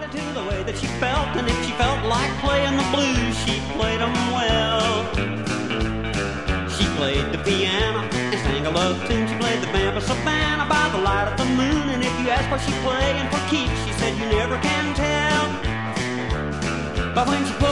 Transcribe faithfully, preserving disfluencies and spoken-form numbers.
according to the way that she felt. And if she felt like playing the blues, she played them well. She played the piano and sang a love tune. She played the Vamp of Savannah by the light of the moon. And if you ask what she playing for keeps, she said you never can tell. But when she put